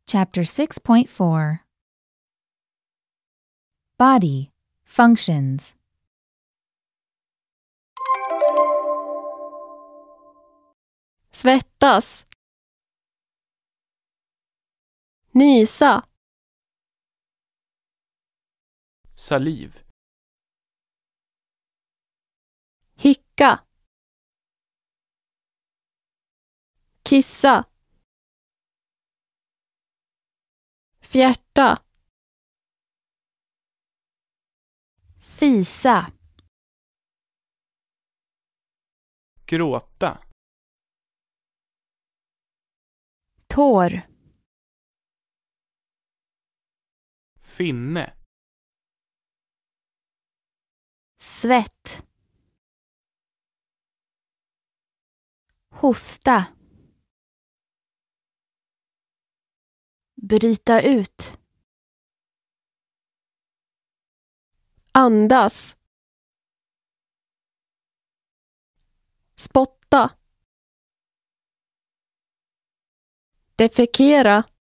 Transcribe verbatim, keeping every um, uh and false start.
Chapter six point four. Body, functions. Svettas. Nysa. Saliv. Hicka. Kissa. Fjärta. Fisa. Gråta. Tår. Finne. Svett. Hosta. Bryta ut. Andas. Spotta. Defekera.